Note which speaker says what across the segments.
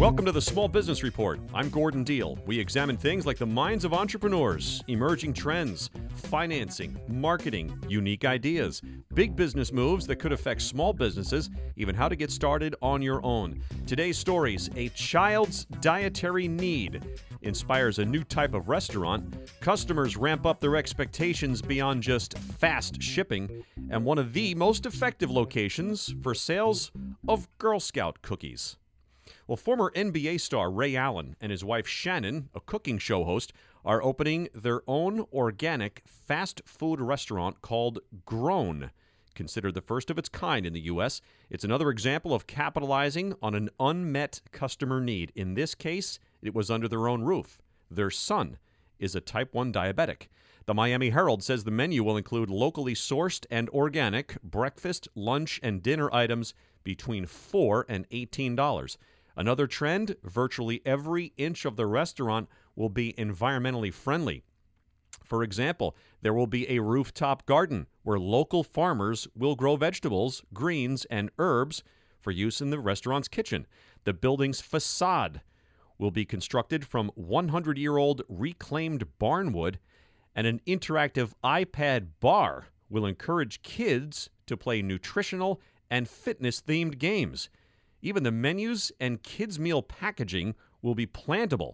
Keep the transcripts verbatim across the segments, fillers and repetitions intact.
Speaker 1: Welcome to the Small Business Report. I'm Gordon Deal. We examine things like the minds of entrepreneurs, emerging trends, financing, marketing, unique ideas, big business moves that could affect small businesses, even how to get started on your own. Today's stories: a child's dietary need inspires a new type of restaurant, customers ramp up their expectations beyond just fast shipping, and one of the most effective locations for sales of Girl Scout cookies. Well, former N B A star Ray Allen and his wife Shannon, a cooking show host, are opening their own organic fast food restaurant called Grown. Considered the first of its kind in the U S, it's another example of capitalizing on an unmet customer need. In this case, it was under their own roof. Their son is a type one diabetic. The Miami Herald says the menu will include locally sourced and organic breakfast, lunch, and dinner items between four dollars and eighteen dollars. Another trend, virtually every inch of the restaurant will be environmentally friendly. For example, there will be a rooftop garden where local farmers will grow vegetables, greens, and herbs for use in the restaurant's kitchen. The building's facade will be constructed from one hundred year old reclaimed barnwood, and an interactive iPad bar will encourage kids to play nutritional and fitness-themed games. Even the menus and kids' meal packaging will be plantable.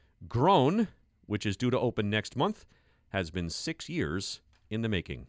Speaker 1: Grown, which is due to open next month, has been six years in the making.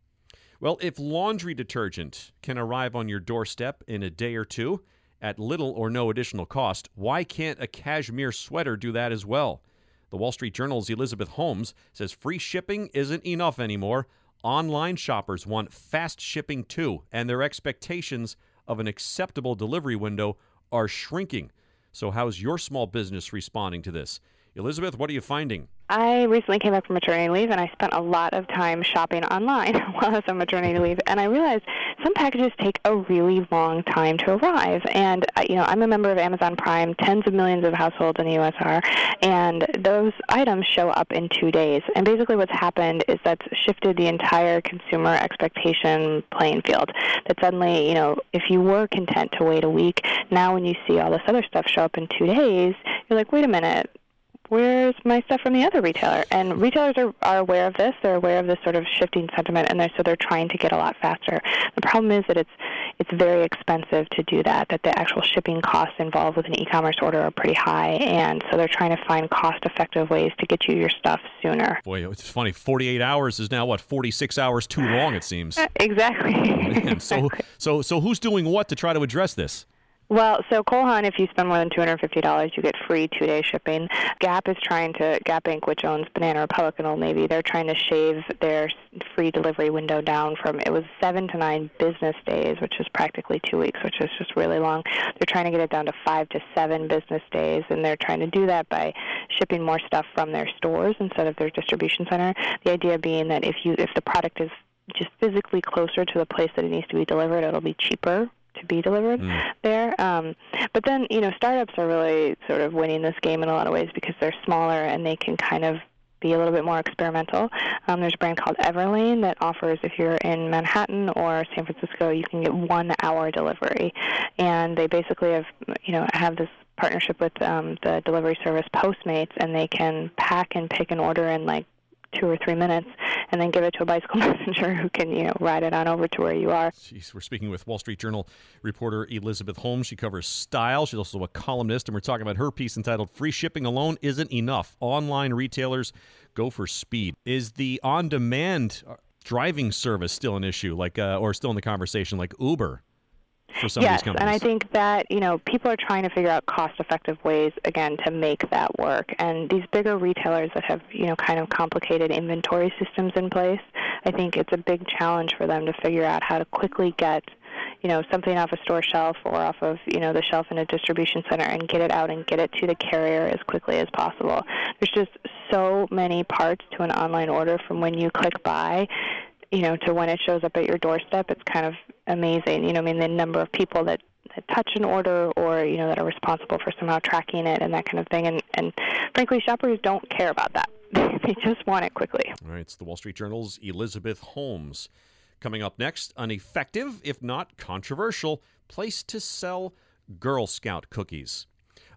Speaker 1: Well, if laundry detergent can arrive on your doorstep in a day or two at little or no additional cost, why can't a cashmere sweater do that as well? The Wall Street Journal's Elizabeth Holmes says free shipping isn't enough anymore. Online shoppers want fast shipping too, and their expectations of an acceptable delivery window are shrinking. So how's your small business responding to this? Elizabeth, what are you finding?
Speaker 2: I recently came back from maternity leave, and I spent a lot of time shopping online while I was on maternity leave, and I realized some packages take a really long time to arrive. And, you know, I'm a member of Amazon Prime. Tens of millions of households in the U S are, and those items show up in two days. And basically what's happened is that's shifted the entire consumer expectation playing field. That suddenly, you know, if you were content to wait a week, now when you see all this other stuff show up in two days, you're like, wait a minute, where's my stuff from the other retailer? And retailers are, are aware of this. They're aware of this sort of shifting sentiment, and they're, so they're trying to get a lot faster. The problem is that it's it's very expensive to do that, that the actual shipping costs involved with an e-commerce order are pretty high, and so they're trying to find cost-effective ways to get you your stuff sooner.
Speaker 1: Boy, it's funny. forty-eight hours is now, what, forty-six hours too long, it seems.
Speaker 2: Exactly.
Speaker 1: Man, so, so, so who's doing what to try to address this?
Speaker 2: Well, so Cole Haan, if you spend more than two hundred fifty dollars, you get free two-day shipping. Gap is trying to, Gap Incorporated, which owns Banana Republic and Old Navy, they're trying to shave their free delivery window down from, it was seven to nine business days, which is practically two weeks, which is just really long. They're trying to get it down to five to seven business days, and they're trying to do that by shipping more stuff from their stores instead of their distribution center. The idea being that if you, if the product is just physically closer to the place that it needs to be delivered, it'll be cheaper to be delivered mm. there. Um, but then, you know, startups are really sort of winning this game in a lot of ways because they're smaller and they can kind of be a little bit more experimental. Um, there's a brand called Everlane that offers, if you're in Manhattan or San Francisco, you can get one-hour delivery. And they basically have, you know, have this partnership with um, the delivery service Postmates, and they can pack and pick an order in like two or three minutes and then give it to a bicycle messenger who can, you know, ride it on over to where you are.
Speaker 1: Jeez, we're speaking with Wall Street Journal reporter Elizabeth Holmes. She covers style. She's also a columnist, and we're talking about her piece entitled "Free Shipping Alone Isn't Enough. Online Retailers Go for Speed." Is the on-demand driving service still an issue, like, uh, or still in the conversation, like Uber? For some
Speaker 2: yes,
Speaker 1: of these companies.
Speaker 2: And I think that, you know, people are trying to figure out cost-effective ways, again, to make that work. And these bigger retailers that have, you know, kind of complicated inventory systems in place, I think it's a big challenge for them to figure out how to quickly get, you know, something off a store shelf or off of, you know, the shelf in a distribution center and get it out and get it to the carrier as quickly as possible. There's just so many parts to an online order, from when you click buy, you know, to when it shows up at your doorstep. It's kind of amazing. You know, I mean, the number of people that, that touch an order, or, you know, that are responsible for somehow tracking it and that kind of thing. And, and frankly, shoppers don't care about that. They just want it quickly.
Speaker 1: All right, it's the Wall Street Journal's Elizabeth Holmes. Coming up next, an effective, if not controversial, place to sell Girl Scout cookies.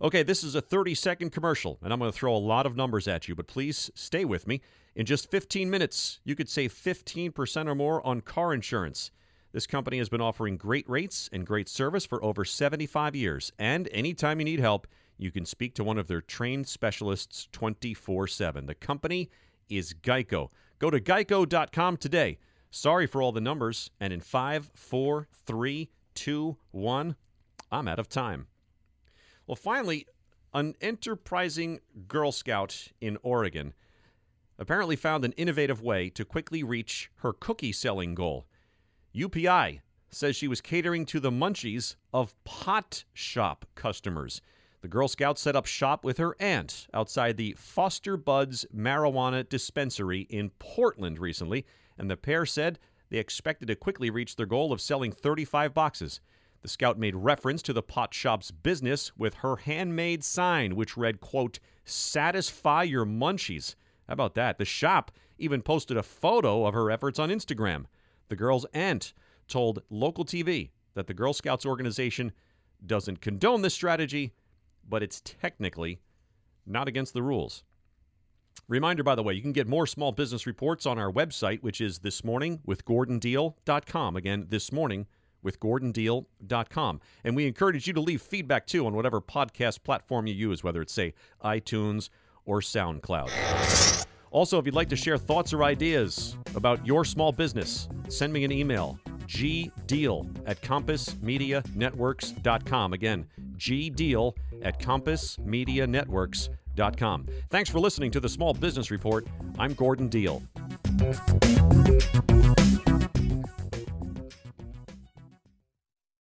Speaker 1: Okay, this is a thirty-second commercial, and I'm going to throw a lot of numbers at you, but please stay with me. In just fifteen minutes, you could save fifteen percent or more on car insurance. This company has been offering great rates and great service for over seventy-five years, and anytime you need help, you can speak to one of their trained specialists twenty-four seven. The company is Geico. Go to geico dot com today. Sorry for all the numbers, and in five, four, three, two, one, I'm out of time. Well, finally, an enterprising Girl Scout in Oregon apparently found an innovative way to quickly reach her cookie-selling goal. U P I says she was catering to the munchies of pot shop customers. The Girl Scout set up shop with her aunt outside the Foster Buds Marijuana Dispensary in Portland recently, and the pair said they expected to quickly reach their goal of selling thirty-five boxes. The Scout made reference to the pot shop's business with her handmade sign, which read, quote, "Satisfy your munchies." How about that? The shop even posted a photo of her efforts on Instagram. The girl's aunt told local T V that the Girl Scouts organization doesn't condone this strategy, but it's technically not against the rules. Reminder, by the way, you can get more small business reports on our website, which is this morning with gordon deal dot com. Again, this morning with gordon deal dot com. And we encourage you to leave feedback, too, on whatever podcast platform you use, whether it's, say, iTunes or SoundCloud. Also, if you'd like to share thoughts or ideas about your small business, send me an email, gdeal at compass media networks dot com. Again, gdeal at compass media networks dot com. Thanks for listening to the Small Business Report. I'm Gordon Deal.